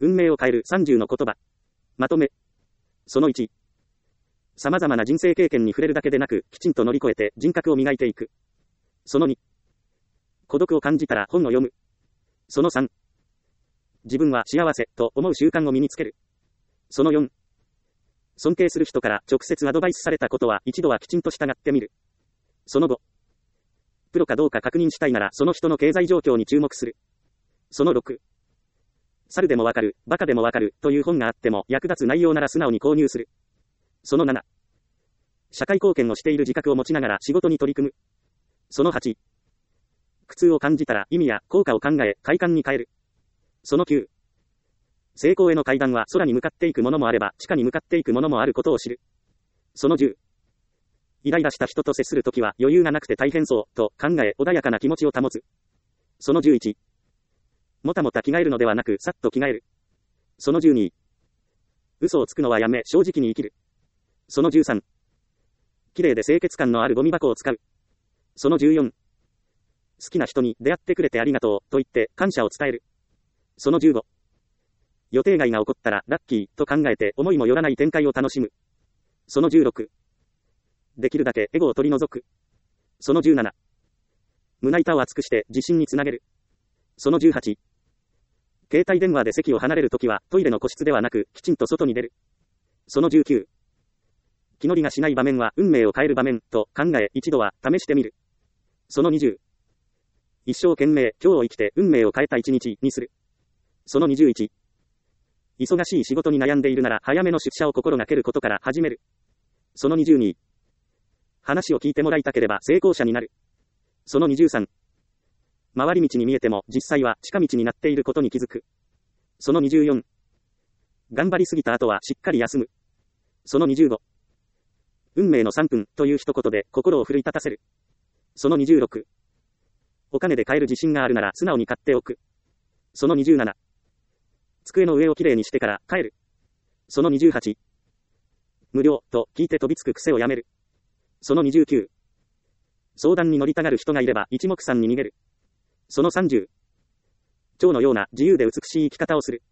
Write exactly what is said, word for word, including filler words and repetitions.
運命を変えるさんじゅうの言葉。まとめ。そのいち。様々な人生経験に触れるだけでなく、きちんと乗り越えて人格を磨いていく。そのに。孤独を感じたら本を読む。そのさん。自分は幸せと思う習慣を身につける。そのよん。尊敬する人から直接アドバイスされたことは一度はきちんと従ってみる。そのご。プロかどうか確認したいならその人の経済状況に注目する。そのろく。猿でもわかる、バカでもわかるという本があっても役立つ内容なら素直に購入する。そのなな。社会貢献をしている自覚を持ちながら仕事に取り組む。そのはち。苦痛を感じたら意味や効果を考え快感に変える。そのきゅう。成功への階段は空に向かっていくものもあれば地下に向かっていくものもあることを知る。そのじゅう。イライラした人と接するときは余裕がなくて大変そうと考え穏やかな気持ちを保つ。そのじゅういち。もたもた着替えるのではなくさっと着替える。そのじゅうに。嘘をつくのはやめ正直に生きる。そのじゅうさん。綺麗で清潔感のあるゴミ箱を使う。そのじゅうよん。好きな人に出会ってくれてありがとうと言って感謝を伝える。そのじゅうご。予定外が起こったらラッキーと考えて思いもよらない展開を楽しむ。そのじゅうろく。できるだけエゴを取り除く。そのじゅうなな。胸板を厚くして自信につなげる。そのじゅうはち。携帯電話で席を離れるときはトイレの個室ではなくきちんと外に出る。そのじゅうきゅう。気乗りがしない場面は運命を変える場面と考え一度は試してみる。そのにじゅう。一生懸命今日を生きて運命を変えた一日にする。そのにじゅういち。忙しい仕事に悩んでいるなら早めの出社を心がけることから始める。そのにじゅうに。話を聞いてもらいたければ成功者になる。そのにじゅうさん。回り道に見えても実際は近道になっていることに気づく。そのにじゅうよん。頑張りすぎた後はしっかり休む。そのにじゅうご。運命のさんぷんという一言で心を奮い立たせる。そのにじゅうろく。お金で買える自信があるなら素直に買っておく。そのにじゅうなな。机の上をきれいにしてから帰る。そのにじゅうはち。無料と聞いて飛びつく癖をやめる。そのにじゅうきゅう。相談に乗りたがる人がいれば一目散に逃げる。そのさんじゅう。蝶のような自由で美しい生き方をする。